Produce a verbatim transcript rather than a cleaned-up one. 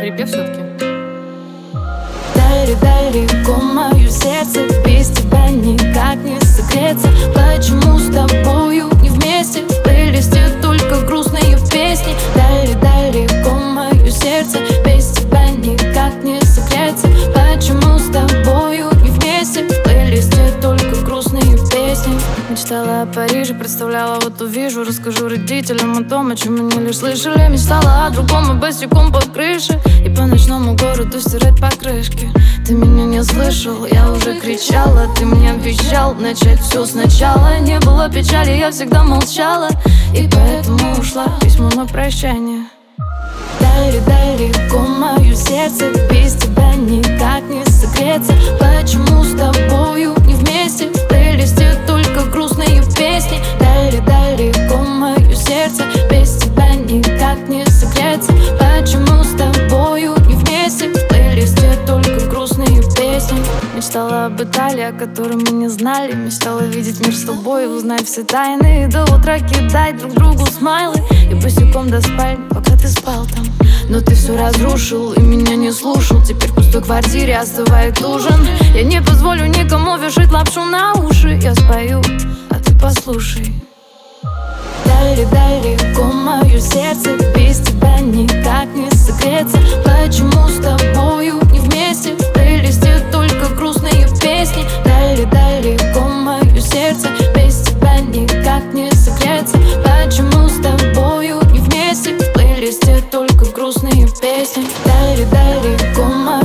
припев все-таки. Дари, далеко мое сердце, без тебя никак не согреться. Почему с тобою не вместе? В плейлисте только грустные песни. Дари, далеко мое сердце, без тебя никак не согреться. Почему с тобою не вместе? В плейлисте только грустные песни. Мечтала о Париже, представляла, вот увижу. Расскажу родителям о том, о чем они лишь слышали. Мечтала о другом и босиком по крыше, и по ночному городу стирать покрышки. Ты меня не слышал, я уже кричала. Ты мне обещал начать все сначала. Не было печали, я всегда молчала, и поэтому ушла. Письмо на прощание. Дари, далеко мое сердце, без тебя никак не согреться. Почему с тобою не вместе? В плейлисте только грустные песни. Дари, далеко мое сердце, без тебя никак не согреться. Почему с тобою не вместе? В плейлисте только грустные песни. Мечтала об Италии, о которой мы не знали. Мечтала видеть мир с тобой, узнать все тайны, и до утра кидать друг другу смайлы, и босиком до спальни, пока ты спал там. Но ты все разрушил и меня не слушал. Теперь в пустой квартире остывает ужин. Я не позволю никому вешать лапшу на уши. Я спою, а ты послушай. Дари, далеко мое сердце, без тебя никак не согреться. Почему с тобою не вместе? В плейлисте только грустные песни. Дари, далеко мое сердце, без тебя никак не согреться. Почему с тобою не вместе? В плейлисте только грустные песни. Дари, далеко мое